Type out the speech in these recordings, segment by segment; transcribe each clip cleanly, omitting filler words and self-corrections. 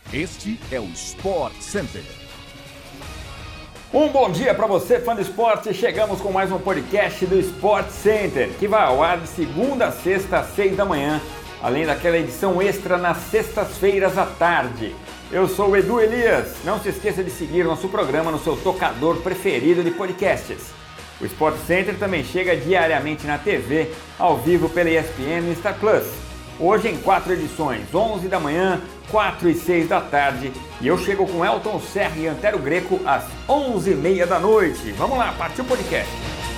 Este é o Sport Center. Um bom dia para você, fã do esporte. Chegamos com mais um podcast do Sport Center, que vai ao ar de segunda a sexta às 6 da manhã, além daquela edição extra nas sextas-feiras à tarde. Eu sou o Edu Elias. Não se esqueça de seguir nosso programa no seu tocador preferido de podcasts. O Sport Center também chega diariamente na TV, ao vivo pela ESPN e Star Plus. Hoje em 4 edições, 11 da manhã, 4 e 6 da tarde. E eu chego com Elton Serra e Antero Greco às 11h30 da noite. Vamos lá, partiu o podcast.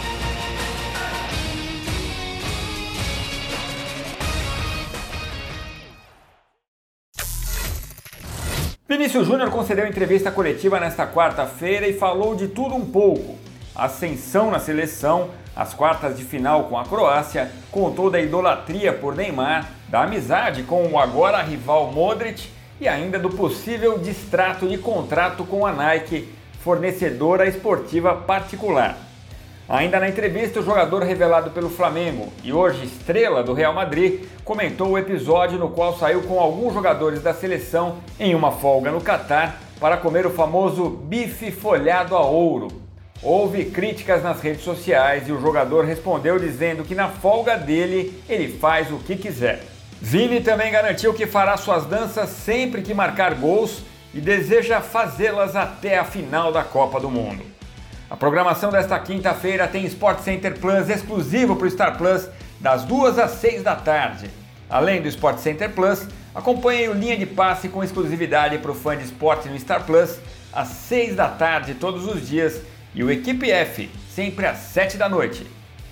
Vinícius Júnior concedeu entrevista coletiva nesta quarta-feira e falou de tudo um pouco. Ascensão na seleção, as quartas de final com a Croácia, contou da idolatria por Neymar, da amizade com o agora rival Modric e ainda do possível distrato de contrato com a Nike, fornecedora esportiva particular. Ainda na entrevista, o jogador revelado pelo Flamengo e hoje estrela do Real Madrid comentou o episódio no qual saiu com alguns jogadores da seleção em uma folga no Catar para comer o famoso bife folhado a ouro. Houve críticas nas redes sociais e o jogador respondeu dizendo que na folga dele ele faz o que quiser. Vini também garantiu que fará suas danças sempre que marcar gols e deseja fazê-las até a final da Copa do Mundo. A programação desta quinta-feira tem Sport Center Plus exclusivo para o Star Plus das 2 às 6 da tarde. Além do Sport Center Plus, acompanhe o Linha de Passe com exclusividade para o fã de esporte no Star Plus às 6 da tarde todos os dias e o Equipe F, sempre às 7 da noite.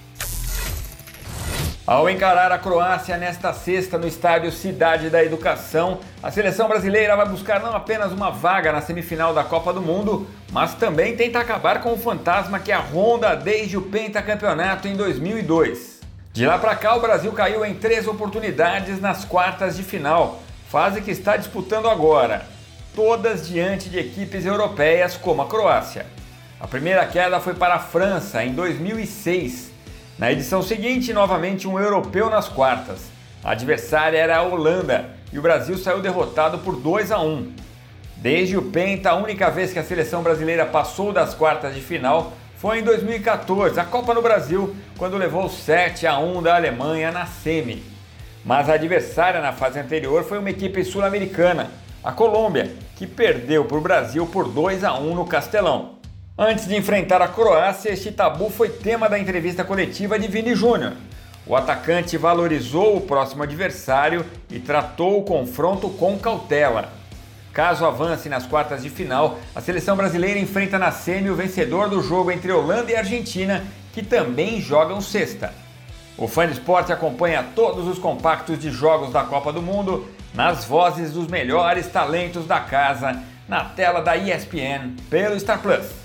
Ao encarar a Croácia nesta sexta no estádio Cidade da Educação, a seleção brasileira vai buscar não apenas uma vaga na semifinal da Copa do Mundo, mas também tenta acabar com o fantasma que a ronda desde o pentacampeonato em 2002. De lá para cá, o Brasil caiu em 3 oportunidades nas quartas de final, fase que está disputando agora, todas diante de equipes europeias como a Croácia. A primeira queda foi para a França, em 2006. Na edição seguinte, novamente um europeu nas quartas. A adversária era a Holanda e o Brasil saiu derrotado por 2-1. Desde o Penta, a única vez que a seleção brasileira passou das quartas de final foi em 2014, a Copa no Brasil, quando levou 7-1 da Alemanha na semi. Mas a adversária na fase anterior foi uma equipe sul-americana, a Colômbia, que perdeu para o Brasil por 2-1 no Castelão. Antes de enfrentar a Croácia, este tabu foi tema da entrevista coletiva de Vini Júnior. O atacante valorizou o próximo adversário e tratou o confronto com cautela. Caso avance nas quartas de final, a seleção brasileira enfrenta na semi o vencedor do jogo entre Holanda e Argentina, que também jogam sexta. O Fã de Esporte acompanha todos os compactos de jogos da Copa do Mundo nas vozes dos melhores talentos da casa, na tela da ESPN pelo Star Plus.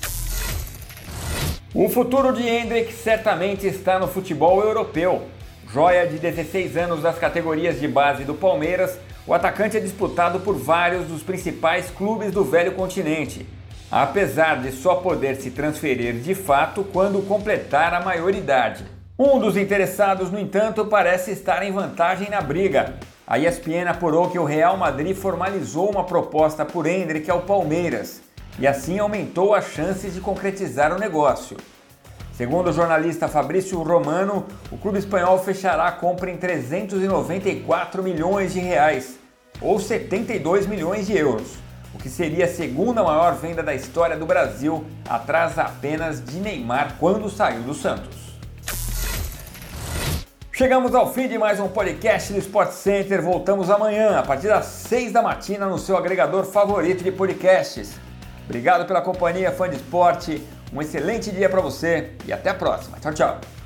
O futuro de Endrick certamente está no futebol europeu. Joia de 16 anos das categorias de base do Palmeiras, o atacante é disputado por vários dos principais clubes do velho continente, apesar de só poder se transferir de fato quando completar a maioridade. Um dos interessados, no entanto, parece estar em vantagem na briga. A ESPN apurou que o Real Madrid formalizou uma proposta por Endrick ao Palmeiras, e assim aumentou as chances de concretizar o negócio. Segundo o jornalista Fabrício Romano, o clube espanhol fechará a compra em 394 milhões de reais, ou 72 milhões de euros, o que seria a segunda maior venda da história do Brasil, atrás apenas de Neymar quando saiu do Santos. Chegamos ao fim de mais um podcast do Sport Center. Voltamos amanhã, a partir das 6 da matina, no seu agregador favorito de podcasts. Obrigado pela companhia, fã de esporte. Um excelente dia para você e até a próxima. Tchau, tchau.